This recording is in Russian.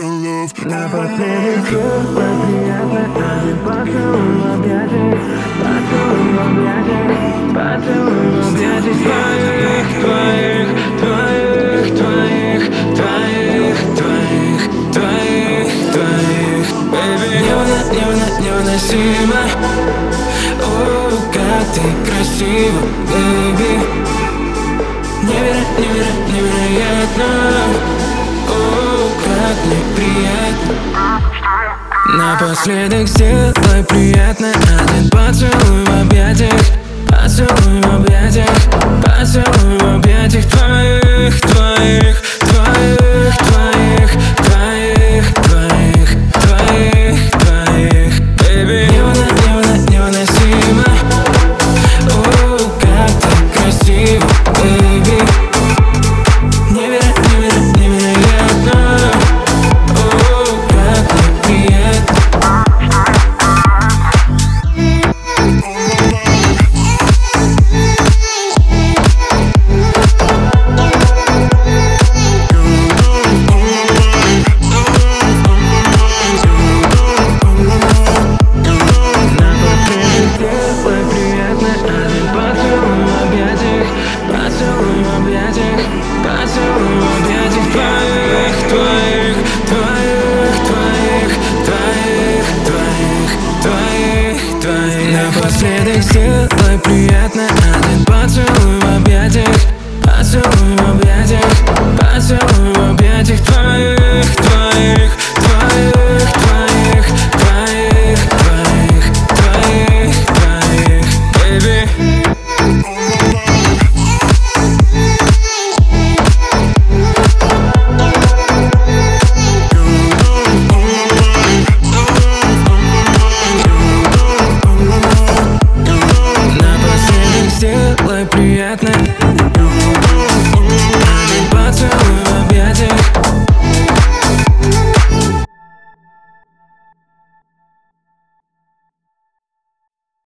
Напоследок чувство приятно, один поцелуй в объятиях, поцелуй в объятиях, поцелуй в объятиях твоих, твоих, твоих, твоих, твоих, твоих, твоих, твоих, baby. Невыносимо, о, как ты красива, baby. Невероятно, о, как мне приятно. Напоследок сделай приятно, один поцелуй в объятиях, поцелуй в объятиях, поцелуй в объятиях твоих, твоих,